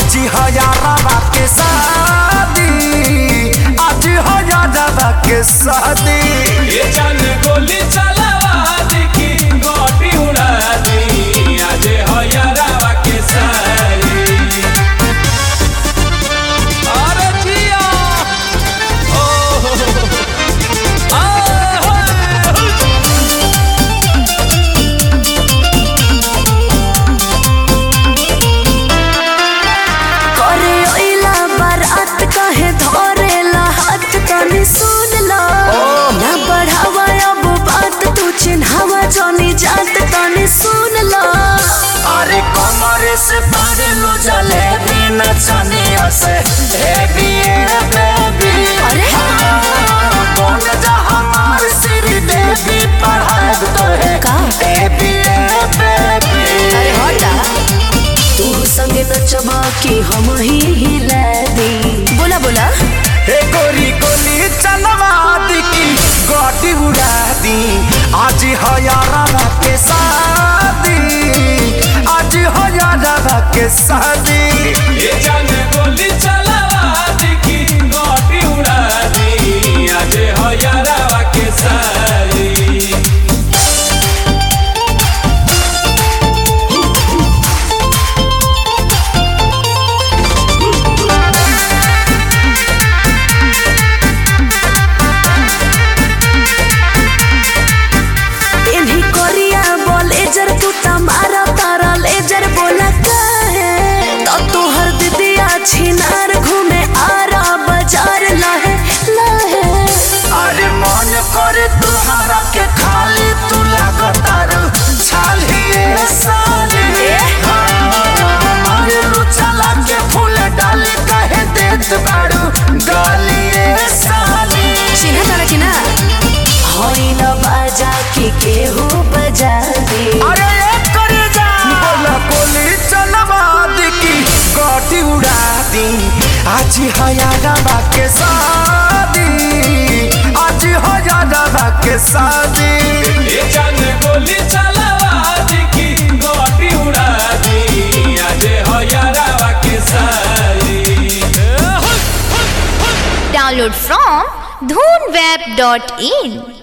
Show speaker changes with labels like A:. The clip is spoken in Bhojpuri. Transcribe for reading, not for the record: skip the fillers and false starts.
A: आज है यारवा के शादी, आज है यारवा के शादी।
B: ये जान गोली चलावा देखी गोटी उड़ा दी, आज है यारवा के शादी। अरे जिया
C: जोनी जात तनी सुन लो।
A: अरे कमरे से पारे लो जलेबी नचनिया से बेबी बेबी।
C: अरे
A: कौन जा हमार श्री देवी पढ़ाए तो है
C: का
A: बेबी बेबी।
C: अरे हटा तू संगे नचबा कि हम ही हिला दी। बोला बोला
A: हे गोरी गोली चलवा दी की गोटी उड़ा दी। आज है यारवा के शादी, आज है यारवा के शादी।
B: ये जान गोली चलावा देखी गोटी उड़ा दी, आज है यारवा के शादी।
C: छिनार घूमे आरा बाजार लहे लहे।
A: अरे मन करे तुम्हारा के खाली तू लगातार छालिए साले। हमारे लुचला के फूल डाले कहे देत बाड़ू गालिए साले।
C: चिन्ह तारा कि ना होई न बाजा के केहू बजा दे।
A: अरे एक करे जा बोला गोली चलवा दी की गोटी उड़ा दी। आज है यारवा के शादी, आज है यारवा के शादी।
B: ये जान गोली चलावा देखी गोटी उड़ा दी, आज है यारवा के शादी।
D: Download from dhoonweb.in